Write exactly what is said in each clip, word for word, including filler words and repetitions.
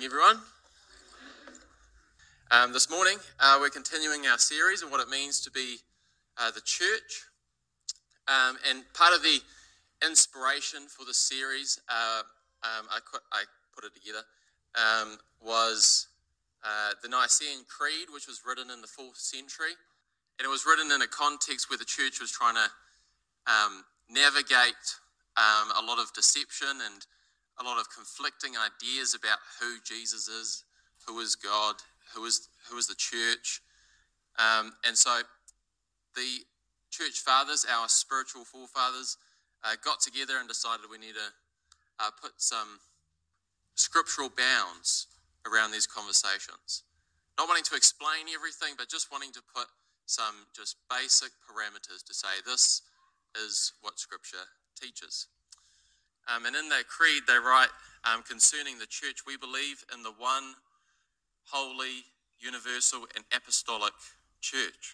morning, everyone. Um, this morning, uh, we're continuing our series on what it means to be uh, the church. Um, and part of the inspiration for this series, uh, um, I, put, I put it together, um, was uh, the Nicene Creed, which was written in the fourth century. And it was written in a context where the church was trying to um, navigate um, a lot of deception and a lot of conflicting ideas about who Jesus is, who is God, who is who is the church. Um, and so the church fathers, our spiritual forefathers, uh, got together and decided we need to uh, put some scriptural bounds around these conversations. Not wanting to explain everything, but just wanting to put some just basic parameters to say this is what Scripture teaches. Um, and in their creed, they write, um, concerning the church, we believe in the one holy, universal, and apostolic church.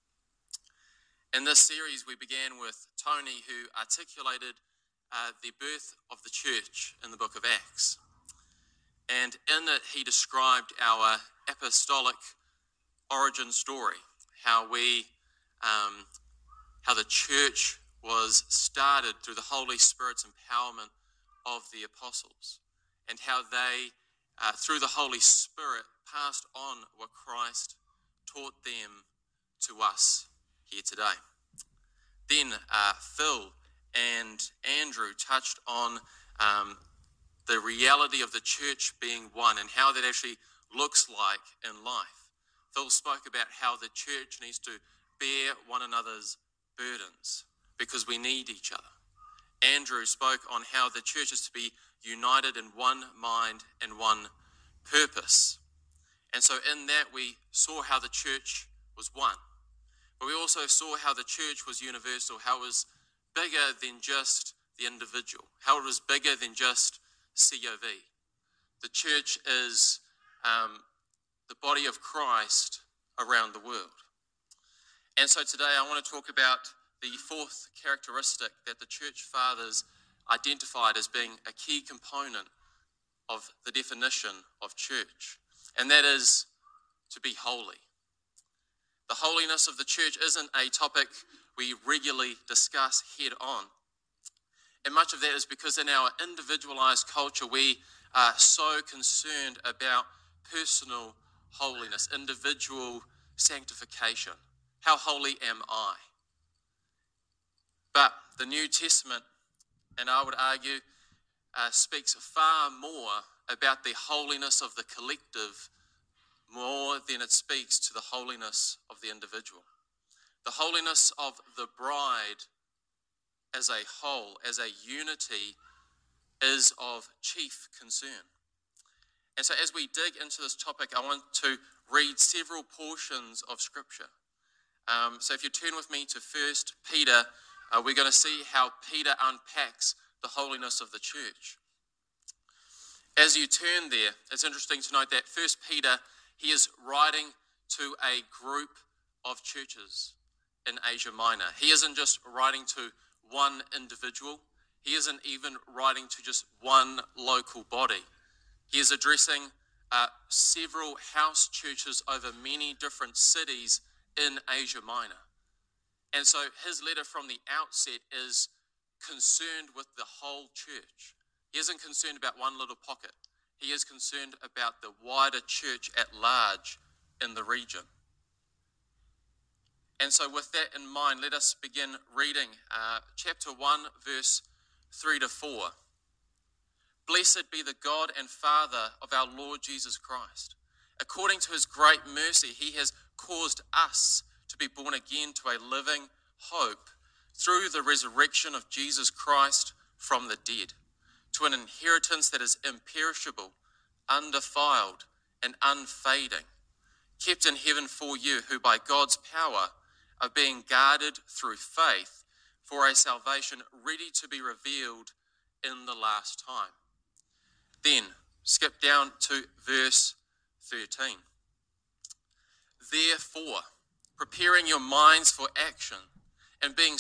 In this series, we began with Tony, who articulated uh, the birth of the church in the book of Acts. And in it, he described our apostolic origin story, how we, um, how the church was started through the Holy Spirit's empowerment of the apostles, and how they, uh, through the Holy Spirit, passed on what Christ taught them to us here today. Then uh, Phil and Andrew touched on um, the reality of the church being one and how that actually looks like in life. Phil spoke about how the church needs to bear one another's burdens because we need each other. Andrew spoke on how the church is to be united in one mind and one purpose. And so in that we saw how the church was one. But we also saw how the church was universal, how it was bigger than just the individual, how it was bigger than just C O V. The church is um, the body of Christ around the world. And so today I want to talk about the fourth characteristic that the church fathers identified as being a key component of the definition of church, and that is to be holy. The holiness of the church isn't a topic we regularly discuss head on, and much of that is because in our individualized culture we are so concerned about personal holiness, individual sanctification. How holy am I? But the New Testament, and I would argue, uh, speaks far more about the holiness of the collective more than it speaks to the holiness of the individual. The holiness of the bride as a whole, as a unity, is of chief concern. And so as we dig into this topic, I want to read several portions of Scripture. Um, so if you turn with me to First Peter, Uh, we're going to see how Peter unpacks the holiness of the church. As you turn there, it's interesting to note that First Peter, he is writing to a group of churches in Asia Minor. He isn't just writing to one individual. He isn't even writing to just one local body. He is addressing uh, several house churches over many different cities in Asia Minor. And so his letter from the outset is concerned with the whole church. He isn't concerned about one little pocket. He is concerned about the wider church at large in the region. And so with that in mind, let us begin reading uh, chapter one, verse three to four. Blessed be the God and Father of our Lord Jesus Christ. According to his great mercy, he has caused us to be born again to a living hope through the resurrection of Jesus Christ from the dead, to an inheritance that is imperishable, undefiled, and unfading, kept in heaven for you, who by God's power are being guarded through faith for a salvation ready to be revealed in the last time. Then, skip down to verse thirteen. Therefore, preparing your minds for action and being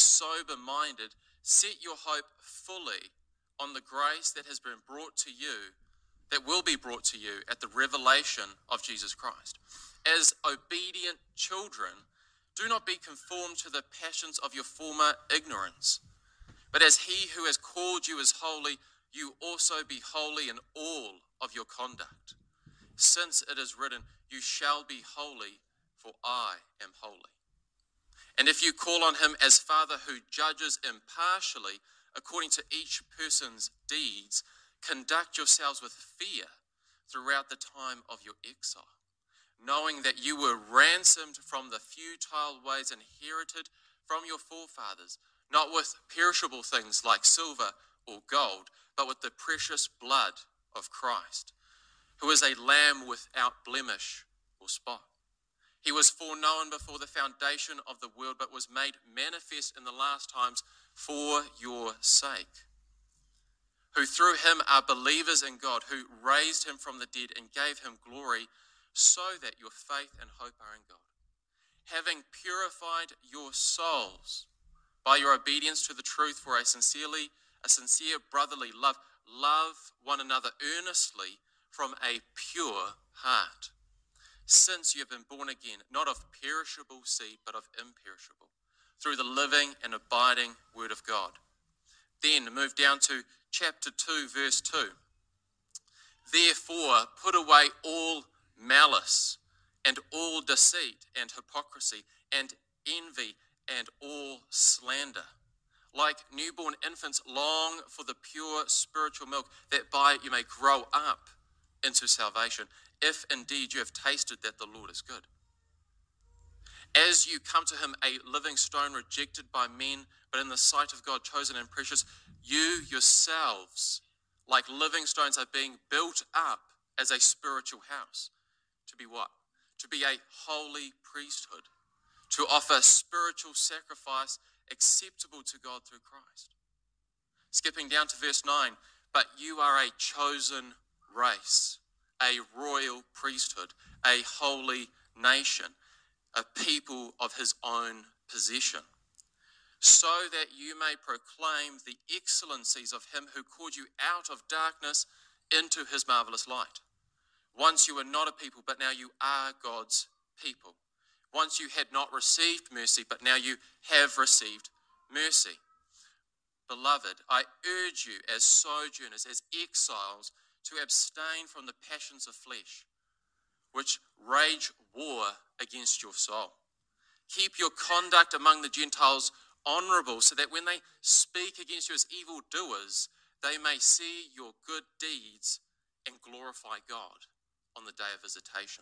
sober-minded, set your hope fully on the grace that has been brought to you that will be brought to you at the revelation of Jesus Christ. As obedient children, do not be conformed to the passions of your former ignorance, but as he who has called you is holy, you also be holy in all of your conduct. Since it is written, you shall be holy, for I am holy. And if you call on him as Father who judges impartially according to each person's deeds, conduct yourselves with fear throughout the time of your exile, knowing that you were ransomed from the futile ways inherited from your forefathers, not with perishable things like silver or gold, but with the precious blood of Christ, who is a lamb without blemish or spot. He was foreknown before the foundation of the world, but was made manifest in the last times for your sake, who through him are believers in God, who raised him from the dead and gave him glory, so that your faith and hope are in God. Having purified your souls by your obedience to the truth for a sincerely, a sincere brotherly love, love one another earnestly from a pure heart, since you have been born again, not of perishable seed, but of imperishable, through the living and abiding word of God. Then move down to chapter two, verse two. Therefore, put away all malice and all deceit and hypocrisy and envy and all slander. Like newborn infants, long for the pure spiritual milk, that by it you may grow up into salvation, if indeed you have tasted that the Lord is good. As you come to him, a living stone rejected by men, but in the sight of God chosen and precious, you yourselves, like living stones, are being built up as a spiritual house. To be what? To be a holy priesthood, to offer spiritual sacrifice acceptable to God through Christ. Skipping down to verse nine, but you are a chosen race, a royal priesthood, a holy nation, a people of his own possession, so that you may proclaim the excellencies of him who called you out of darkness into his marvelous light. Once you were not a people, but now you are God's people. Once you had not received mercy, but now you have received mercy. Beloved, I urge you as sojourners, as exiles, to abstain from the passions of flesh, which wage war against your soul. Keep your conduct among the Gentiles honorable, so that when they speak against you as evildoers, they may see your good deeds and glorify God on the day of visitation.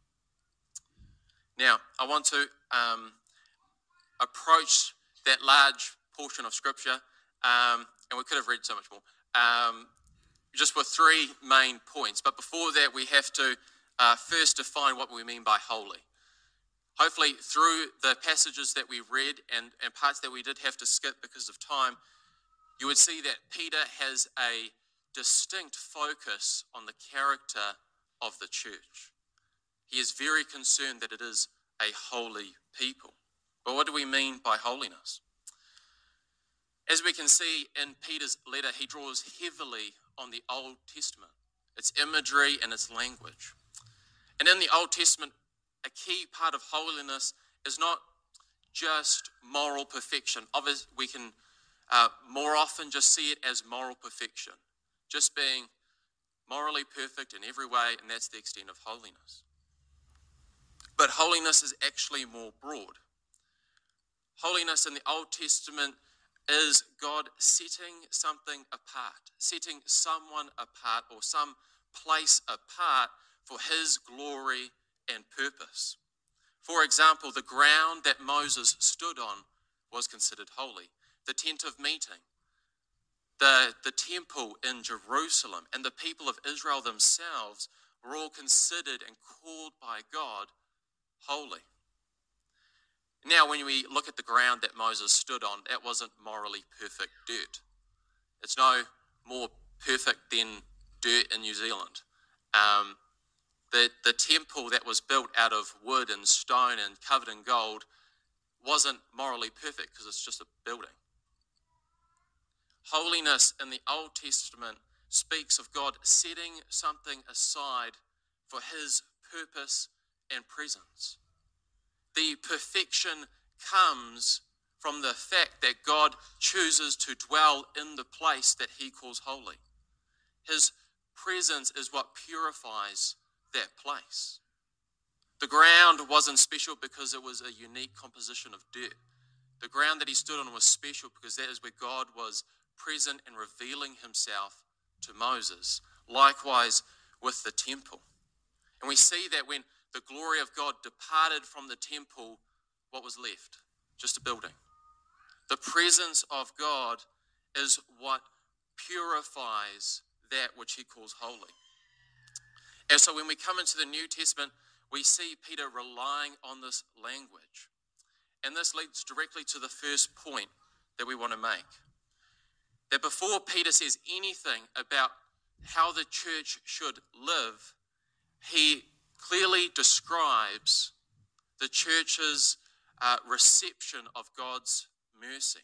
Now, I want to um, approach that large portion of Scripture, um, and we could have read so much more, um, just with three main points. But before that, we have to uh, first define what we mean by holy. Hopefully, through the passages that we read and, and parts that we did have to skip because of time, you would see that Peter has a distinct focus on the character of the church. He is very concerned that it is a holy people. But what do we mean by holiness? As we can see in Peter's letter, he draws heavily on the Old Testament, its imagery and its language. And in the Old Testament, a key part of holiness is not just moral perfection. Obviously, we can uh, more often just see it as moral perfection, just being morally perfect in every way, and that's the extent of holiness. But holiness is actually more broad. Holiness in the Old Testament is God setting something apart, setting someone apart or some place apart for his glory and purpose. For example, the ground that Moses stood on was considered holy. The tent of meeting, the, the temple in Jerusalem, and the people of Israel themselves were all considered and called by God holy. Now, when we look at the ground that Moses stood on, that wasn't morally perfect dirt. It's no more perfect than dirt in New Zealand. Um, the, the temple that was built out of wood and stone and covered in gold wasn't morally perfect because it's just a building. Holiness in the Old Testament speaks of God setting something aside for his purpose and presence. The perfection comes from the fact that God chooses to dwell in the place that he calls holy. His presence is what purifies that place. The ground wasn't special because it was a unique composition of dirt. The ground that he stood on was special because that is where God was present and revealing himself to Moses. Likewise with the temple. And we see that when the glory of God departed from the temple, what was left? Just a building. The presence of God is what purifies that which he calls holy. And so when we come into the New Testament, we see Peter relying on this language. And this leads directly to the first point that we want to make. That before Peter says anything about how the church should live, he clearly describes the church's uh, reception of God's mercy.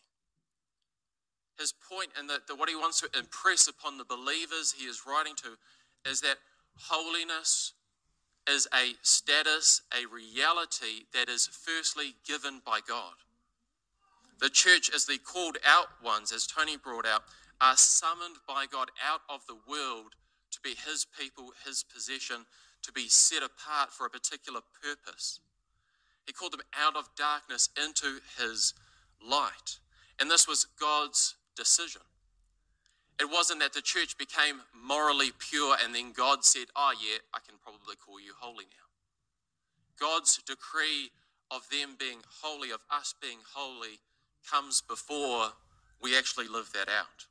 His point and the, the, what he wants to impress upon the believers he is writing to is that holiness is a status, a reality that is firstly given by God. The church, as the called out ones, as Tony brought out, are summoned by God out of the world to be his people, his possession, to be set apart for a particular purpose. He called them out of darkness into his light. And this was God's decision. It wasn't that the church became morally pure and then God said, oh yeah, I can probably call you holy now. God's decree of them being holy, of us being holy, comes before we actually live that out.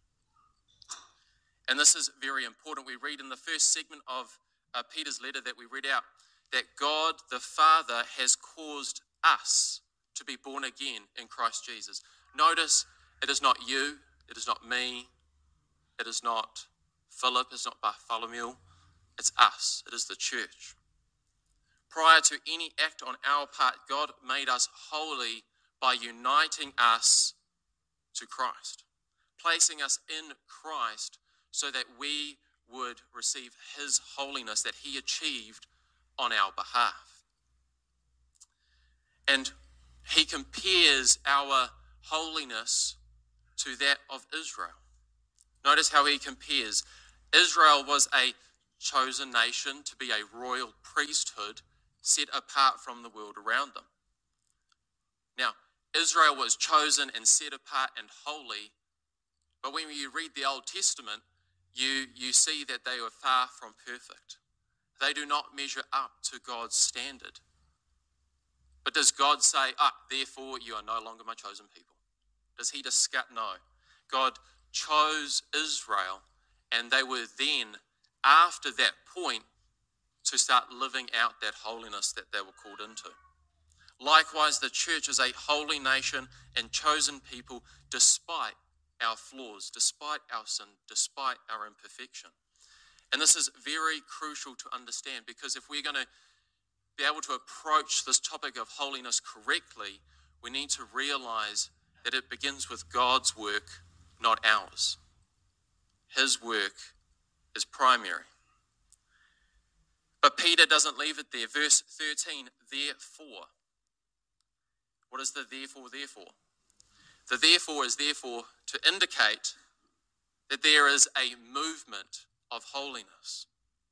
And this is very important. We read in the first segment of uh, Peter's letter that we read out that God the Father has caused us to be born again in Christ Jesus. Notice, it is not you, it is not me, it is not Philip, it's not Bartholomew, it's us, it is the church. Prior to any act on our part, God made us holy by uniting us to Christ, placing us in Christ so that we would receive his holiness that he achieved on our behalf. And he compares our holiness to that of Israel. Notice how he compares. Israel was a chosen nation to be a royal priesthood set apart from the world around them. Now, Israel was chosen and set apart and holy, but when you read the Old Testament, you, you see that they were far from perfect. They do not measure up to God's standard. But does God say, ah, therefore you are no longer my chosen people? Does he discuss? No. God chose Israel, and they were then, after that point, to start living out that holiness that they were called into. Likewise, the church is a holy nation and chosen people despite our flaws, despite our sin, despite our imperfection. And this is very crucial to understand, because if we're going to be able to approach this topic of holiness correctly, we need to realize that it begins with God's work, not ours. His work is primary. But Peter doesn't leave it there. Verse thirteen, therefore. What is the therefore, therefore? The therefore is therefore to indicate that there is a movement of holiness.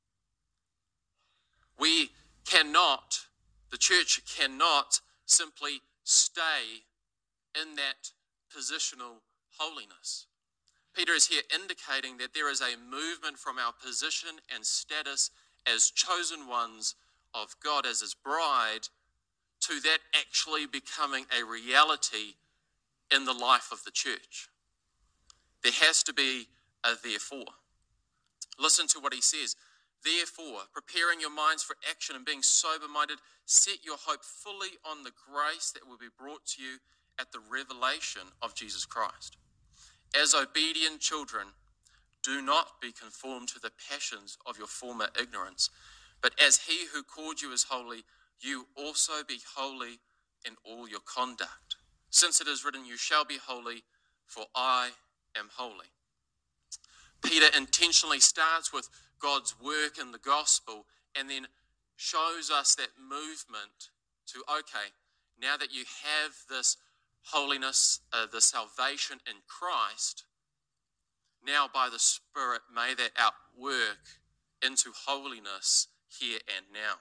We cannot, the church cannot simply stay in that positional holiness. Peter is here indicating that there is a movement from our position and status as chosen ones of God, as his bride, to that actually becoming a reality in the life of the church. There has to be a therefore. Listen to what he says. Therefore, preparing your minds for action and being sober-minded, set your hope fully on the grace that will be brought to you at the revelation of Jesus Christ. As obedient children, do not be conformed to the passions of your former ignorance, but as he who called you is holy, you also be holy in all your conduct. Since it is written, you shall be holy, for I am holy. Peter intentionally starts with God's work in the gospel and then shows us that movement to, okay, now that you have this holiness, uh, the salvation in Christ, now by the Spirit may that outwork into holiness here and now.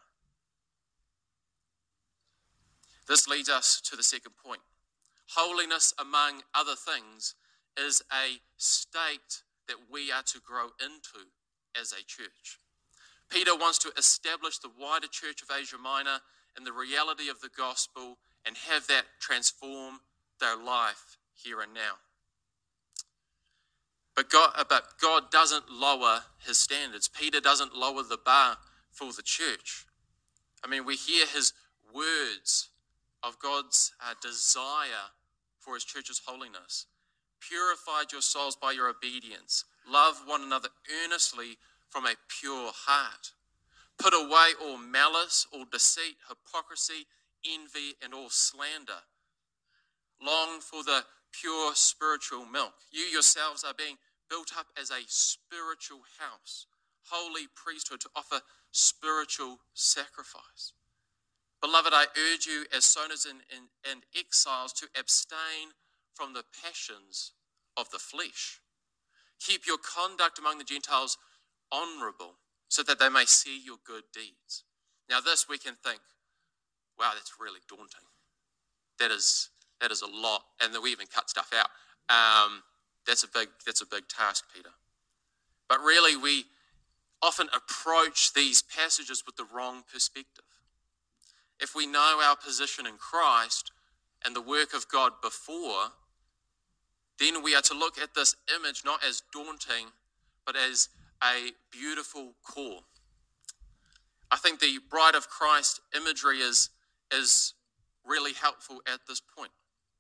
This leads us to the second point. Holiness, among other things, is a state that we are to grow into as a church. Peter wants to establish the wider church of Asia Minor in the reality of the gospel and have that transform their life here and now. But God, but God doesn't lower his standards. Peter doesn't lower the bar for the church. I mean, we hear his words of God's uh, desire for his church's holiness. Purified your souls by your obedience. Love one another earnestly from a pure heart. Put away all malice, all deceit, hypocrisy, envy, and all slander. Long for the pure spiritual milk. You yourselves are being built up as a spiritual house, holy priesthood to offer spiritual sacrifice. Beloved, I urge you as sojourners and, and, and exiles to abstain from the passions of the flesh. Keep your conduct among the Gentiles honorable, so that they may see your good deeds. Now this we can think, wow, that's really daunting. That is that is a lot, and then we even cut stuff out. Um, that's a big that's a big task, Peter. But really, we often approach these passages with the wrong perspective. If we know our position in Christ and the work of God before, then we are to look at this image not as daunting, but as a beautiful call. I think the bride of Christ imagery is, is really helpful at this point.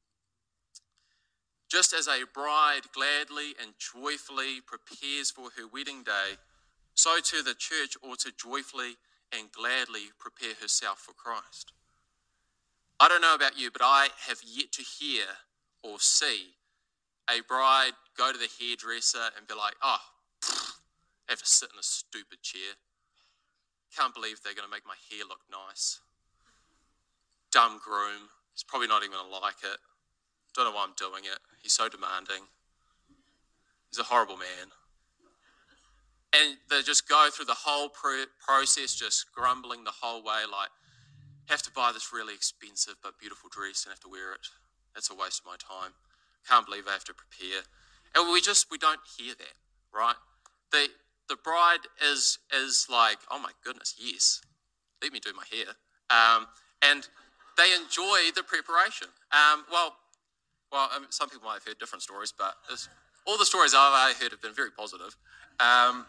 Just as a bride gladly and joyfully prepares for her wedding day, so too the church ought to joyfully and gladly prepare herself for Christ. I don't know about you, but I have yet to hear or see a bride go to the hairdresser and be like, oh, pfft, I have to sit in a stupid chair. Can't believe they're going to make my hair look nice. Dumb groom. He's probably not even going to like it. Don't know why I'm doing it. He's so demanding. He's a horrible man. And they just go through the whole process, just grumbling the whole way, like, have to buy this really expensive but beautiful dress and have to wear it. That's a waste of my time. Can't believe I have to prepare. And we just, we don't hear that, right? The the bride is is like, oh my goodness, yes, let me do my hair. Um, and they enjoy the preparation. Um, well, well, I mean, some people might have heard different stories, but all the stories I've heard have been very positive. Um,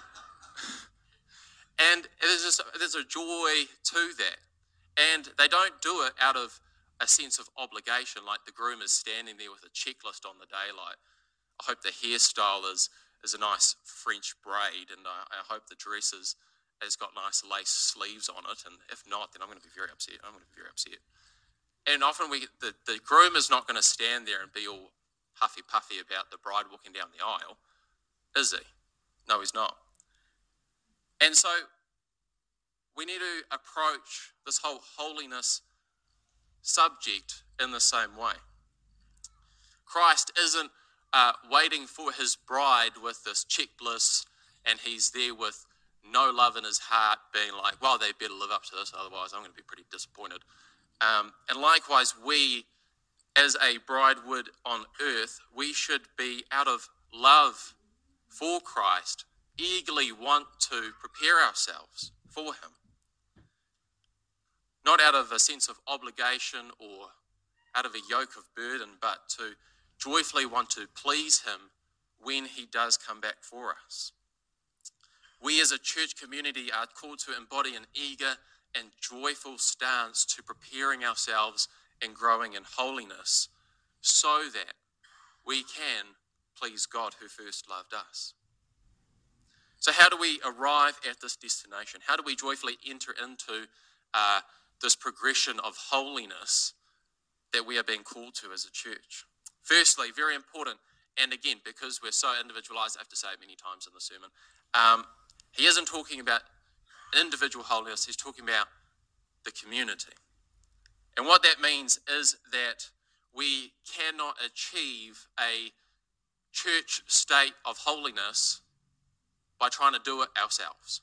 and there's just there's a joy to that. And they don't do it out of a sense of obligation, like the groom is standing there with a checklist on the day, like, I hope the hairstyle is, is a nice French braid, and I, I hope the dress is, has got nice lace sleeves on it, and if not, then I'm going to be very upset. I'm going to be very upset. And often we, the, the groom is not going to stand there and be all huffy-puffy about the bride walking down the aisle, is he? No, he's not. And so we need to approach this whole holiness subject in the same way. Christ isn't uh, waiting for his bride with this checklist, and he's there with no love in his heart, being like, well, they better live up to this, otherwise I'm going to be pretty disappointed. Um, and likewise, we, as a bride would on earth, we should be, out of love for Christ, eagerly want to prepare ourselves for him. Not out of a sense of obligation or out of a yoke of burden, but to joyfully want to please him when he does come back for us. We as a church community are called to embody an eager and joyful stance to preparing ourselves and growing in holiness so that we can please God who first loved us. So how do we arrive at this destination? How do we joyfully enter into uh, this progression of holiness that we are being called to as a church? Firstly, very important, and again, because we're so individualized, I have to say it many times in the sermon, um, he isn't talking about individual holiness, he's talking about the community. And what that means is that we cannot achieve a church state of holiness by trying to do it ourselves.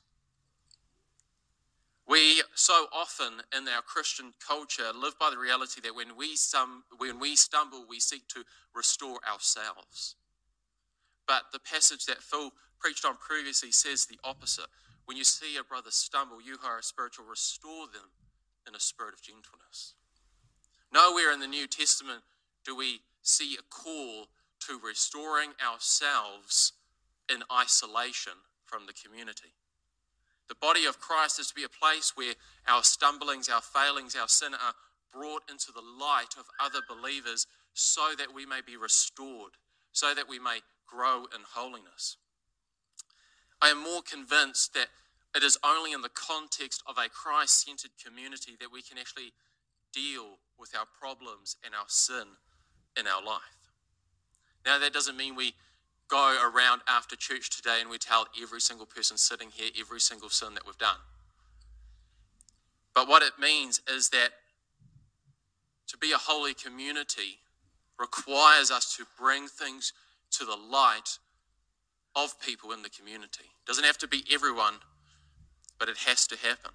We so often in our Christian culture live by the reality that when we, stum- when we stumble, we seek to restore ourselves. But the passage that Phil preached on previously says the opposite. When you see a brother stumble, you who are spiritual, restore them in a spirit of gentleness. Nowhere in the New Testament do we see a call to restoring ourselves in isolation from the community. The body of Christ is to be a place where our stumblings, our failings, our sin are brought into the light of other believers so that we may be restored, so that we may grow in holiness. I am more convinced that it is only in the context of a Christ-centered community that we can actually deal with our problems and our sin in our life. Now, that doesn't mean we go around after church today and we tell every single person sitting here every single sin that we've done. But what it means is that to be a holy community requires us to bring things to the light of people in the community. It doesn't have to be everyone, but it has to happen.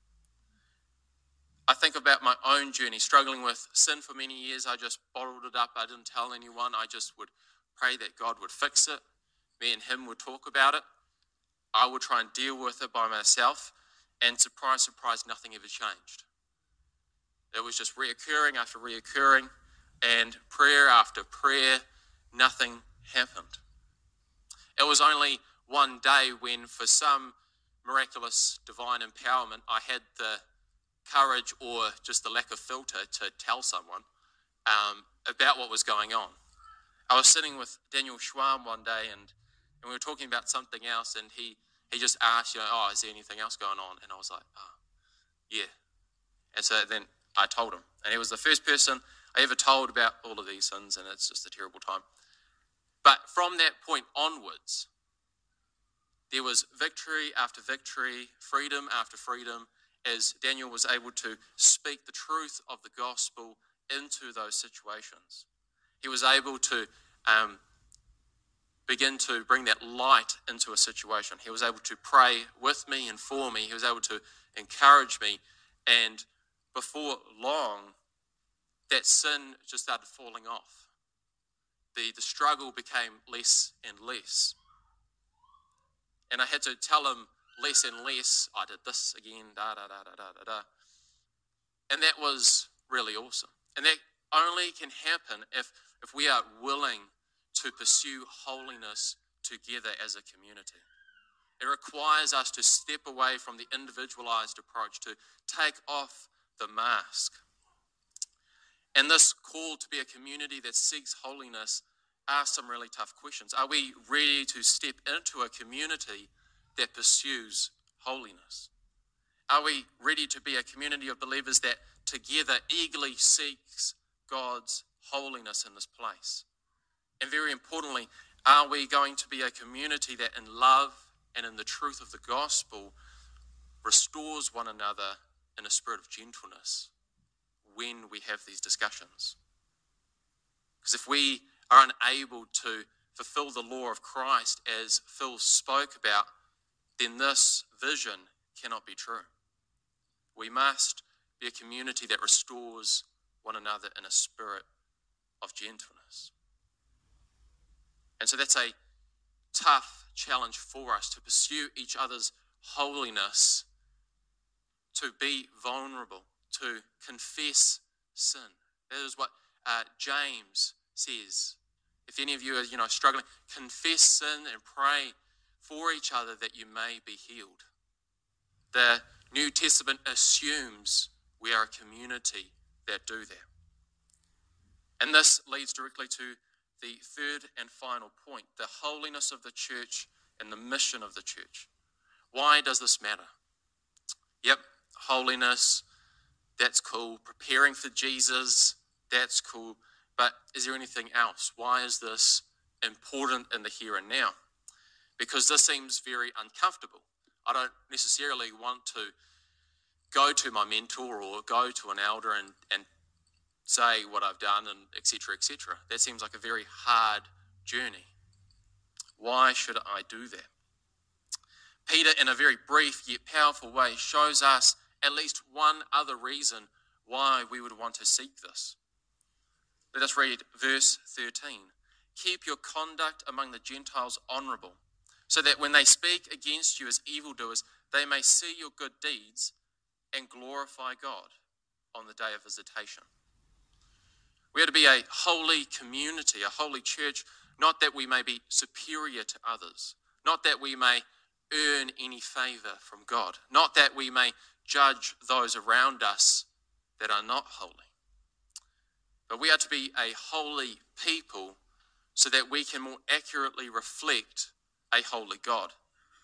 I think about my own journey, struggling with sin for many years. I just bottled it up. I didn't tell anyone. I just would pray that God would fix it. Me and him would talk about it. I would try and deal with it by myself. And surprise, surprise, nothing ever changed. It was just reoccurring after reoccurring, and prayer after prayer, nothing happened. It was only one day when, for some miraculous divine empowerment, I had the courage or just the lack of filter to tell someone um, about what was going on. I was sitting with Daniel Schwam one day, and, and we were talking about something else, and he, he just asked, you know, oh, is there anything else going on? And I was like, oh, yeah. And so then I told him, and he was the first person I ever told about all of these sins, and it's just a terrible time. But from that point onwards, there was victory after victory, freedom after freedom, as Daniel was able to speak the truth of the gospel into those situations. He was able to um, begin to bring that light into a situation. He was able to pray with me and for me. He was able to encourage me. And before long, that sin just started falling off. The, the struggle became less and less. And I had to tell him less and less, I did this again, da, da, da, da, da, da, da. And that was really awesome. And that only can happen if, if we are willing to pursue holiness together as a community. It requires us to step away from the individualized approach, to take off the mask. And this call to be a community that seeks holiness asks some really tough questions. Are we ready to step into a community that pursues holiness? Are we ready to be a community of believers that together eagerly seeks God's holiness in this place? And very importantly, are we going to be a community that in love and in the truth of the gospel restores one another in a spirit of gentleness when we have these discussions? Because if we are unable to fulfill the law of Christ as Phil spoke about, then this vision cannot be true. We must be a community that restores one another in a spirit of gentleness. And so that's a tough challenge for us, to pursue each other's holiness, to be vulnerable, to confess sin. That is what uh, James says. If any of you are, you know, struggling, confess sin and pray for each other that you may be healed. The New Testament assumes we are a community that do that. And this leads directly to the third and final point, the holiness of the church and the mission of the church. Why does this matter? Yep, holiness, that's cool. Preparing for Jesus, that's cool. But is there anything else? Why is this important in the here and now, because this seems very uncomfortable. I don't necessarily want to go to my mentor or go to an elder and, and say what I've done and et cetera, et cetera. That seems like a very hard journey. Why should I do that? Peter, in a very brief yet powerful way, shows us at least one other reason why we would want to seek this. Let us read verse thirteen. Keep your conduct among the Gentiles honourable, so that when they speak against you as evildoers, they may see your good deeds and glorify God on the day of visitation. We are to be a holy community, a holy church, not that we may be superior to others, not that we may earn any favour from God, not that we may judge those around us that are not holy. But we are to be a holy people so that we can more accurately reflect a holy God.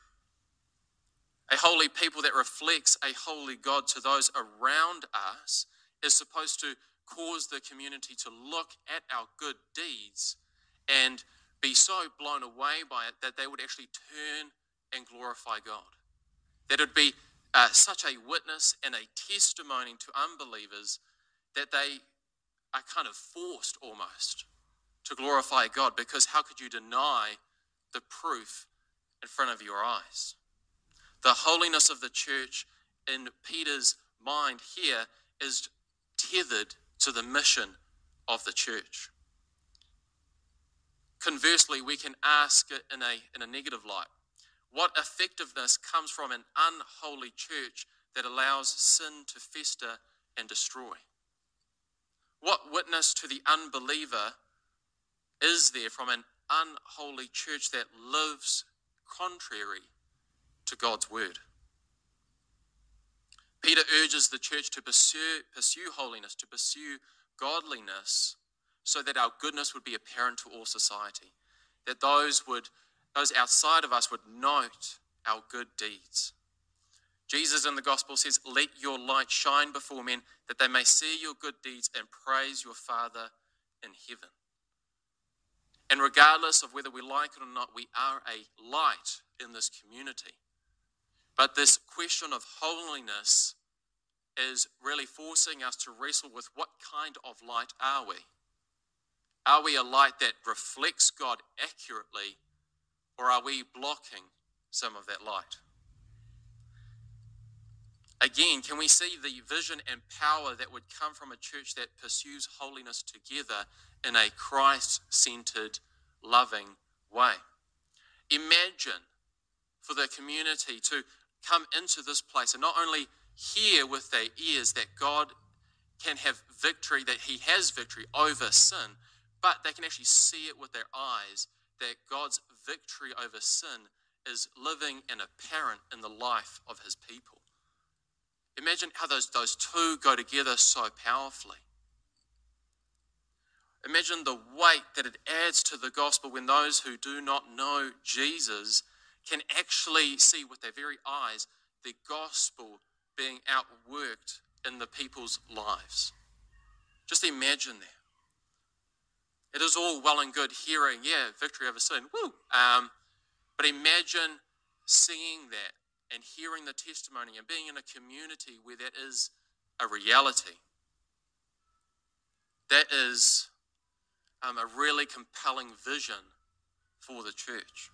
A holy people that reflects a holy God to those around us is supposed to cause the community to look at our good deeds and be so blown away by it that they would actually turn and glorify God. That it would be uh, such a witness and a testimony to unbelievers that they are kind of forced almost to glorify God, because how could you deny the proof in front of your eyes? The holiness of the church in Peter's mind here is tethered to the mission of the church. Conversely, we can ask it in a, in a negative light. What effectiveness comes from an unholy church that allows sin to fester and destroy? What witness to the unbeliever is there from an unholy church that lives contrary to God's word? Peter urges the church to pursue, pursue holiness, to pursue godliness, so that our goodness would be apparent to all society, that those would, those outside of us would note our good deeds. Jesus in the gospel says, "Let your light shine before men, that they may see your good deeds and praise your Father in heaven." And regardless of whether we like it or not, we are a light in this community. But this question of holiness is really forcing us to wrestle with what kind of light are we? Are we a light that reflects God accurately, or are we blocking some of that light? Again, can we see the vision and power that would come from a church that pursues holiness together in a Christ-centered, loving way? Imagine for the community to come into this place and not only hear with their ears that God can have victory, that he has victory over sin, but they can actually see it with their eyes, that God's victory over sin is living and apparent in the life of his people. Imagine how those, those two go together so powerfully. Imagine the weight that it adds to the gospel when those who do not know Jesus can actually see with their very eyes the gospel being outworked in the people's lives. Just imagine that. It is all well and good hearing, yeah, victory over sin, woo. Um, but imagine seeing that and hearing the testimony and being in a community where that is a reality. That is um, a really compelling vision for the church.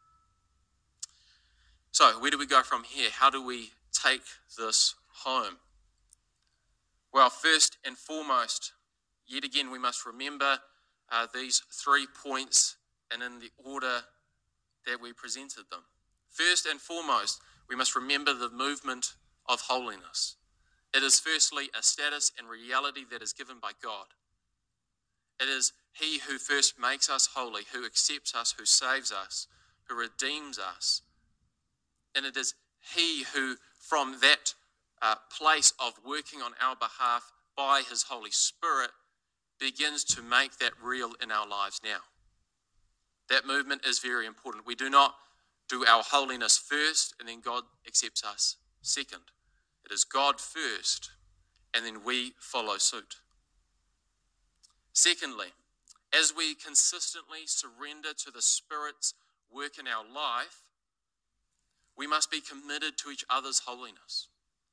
So, where do we go from here? How do we take this home? Well, first and foremost, yet again, we must remember uh, these three points and in the order that we presented them. First and foremost, we must remember the movement of holiness. It is firstly a status and reality that is given by God. It is he who first makes us holy, who accepts us, who saves us, who redeems us. And it is he who, from that uh, place of working on our behalf by his Holy Spirit, begins to make that real in our lives now. That movement is very important. We do not do our holiness first and then God accepts us second. It is God first and then we follow suit. Secondly, As we consistently surrender to the Spirit's work in our life, we must be committed to each other's holiness,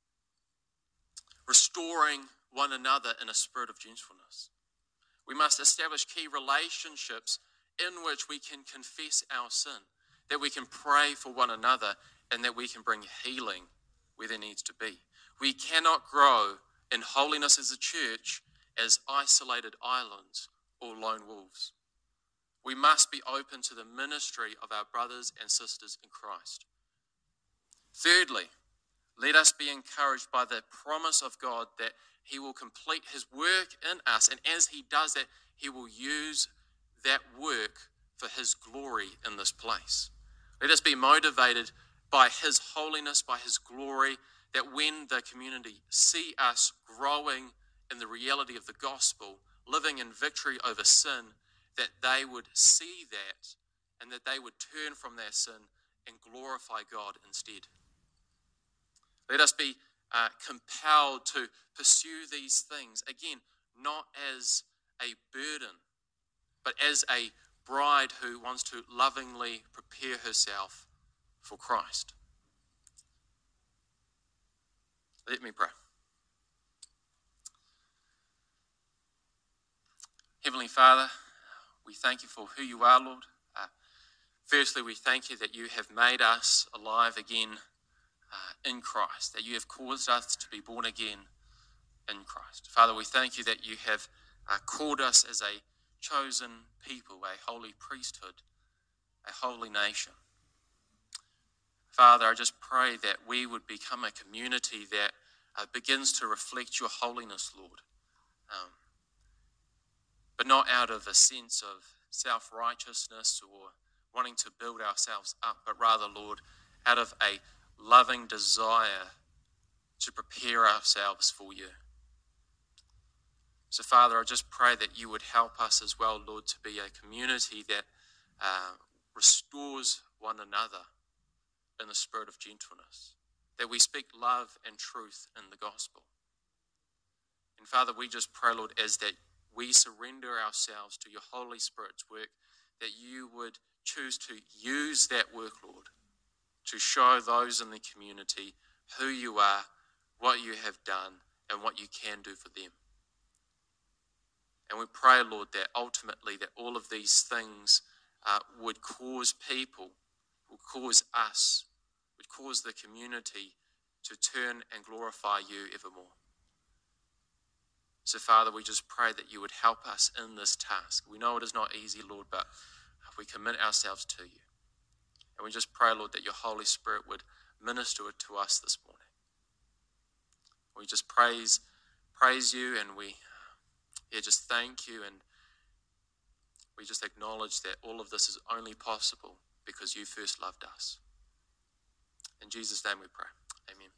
restoring one another in a spirit of gentleness. We must establish key relationships in which we can confess our sin, that we can pray for one another, and that we can bring healing where there needs to be. We cannot grow in holiness as a church as isolated islands or lone wolves. We must be open to the ministry of our brothers and sisters in Christ. Thirdly, let us be encouraged by the promise of God that he will complete his work in us, and as he does that, he will use that work for his glory in this place. Let us be motivated by his holiness, by his glory, that when the community see us growing in the reality of the gospel, living in victory over sin, that they would see that and that they would turn from their sin and glorify God instead. Let us be uh, compelled to pursue these things, again, not as a burden, but as a bride who wants to lovingly prepare herself for Christ. Let me pray. Heavenly Father, we thank you for who you are, Lord. Uh, firstly, we thank you that you have made us alive again uh, in Christ, that you have caused us to be born again in Christ. Father, we thank you that you have uh, called us as a chosen people, a holy priesthood, a holy nation. Father, I just pray that we would become a community that uh, begins to reflect your holiness, Lord. Um, but not out of a sense of self-righteousness or wanting to build ourselves up, but rather, Lord, out of a loving desire to prepare ourselves for you. So, Father, I just pray that you would help us as well, Lord, to be a community that uh, restores one another in the spirit of gentleness, that we speak love and truth in the gospel. And, Father, we just pray, Lord, as that we surrender ourselves to your Holy Spirit's work, that you would choose to use that work, Lord, to show those in the community who you are, what you have done, and what you can do for them. And we pray, Lord, that ultimately that all of these things uh, would cause people, would cause us, would cause the community to turn and glorify you evermore. So, Father, we just pray that you would help us in this task. We know it is not easy, Lord, but we commit ourselves to you. And we just pray, Lord, that your Holy Spirit would minister it to us this morning. We just praise, praise you, and we yeah, just thank you, and we just acknowledge that all of this is only possible because you first loved us. In Jesus' name we pray. Amen.